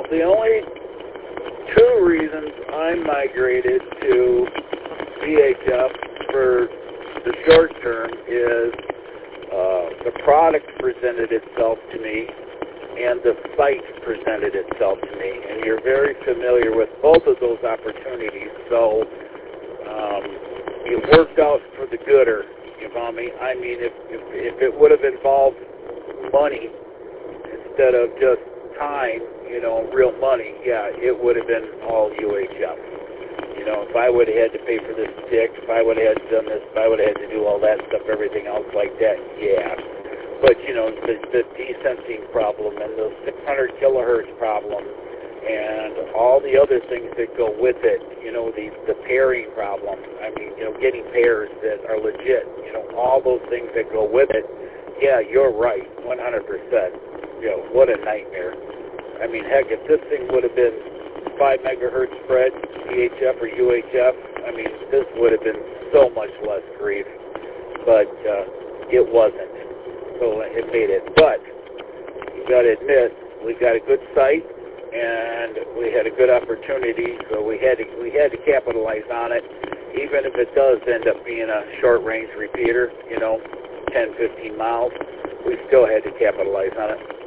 the only two reasons I migrated to VHF for the short term is the product presented itself to me and the site presented itself to me. And you're very familiar with both of those opportunities, so it worked out for the gooder, you follow me? I mean, if it would have involved money instead of just time, you know, real money, yeah, it would have been all UHF. You know, if I would have had to pay for this stick, if I would have had to done this, if I would have had to do all that stuff, everything else like that, yeah. But, you know, the desensing problem and the 600 kilohertz problem and all the other things that go with it, you know, the pairing problem, I mean, you know, getting pairs that are legit, you know, all those things that go with it, yeah, you're right, 100%. You know, what a nightmare. I mean, heck, if this thing would have been 5 megahertz spread, VHF or UHF, I mean, this would have been so much less grief, but it wasn't. So it made it. But you got to admit, we got a good site, and we had a good opportunity, so we had to capitalize on it, even if it does end up being a short-range repeater, you know, 10, 15 miles, we still had to capitalize on it.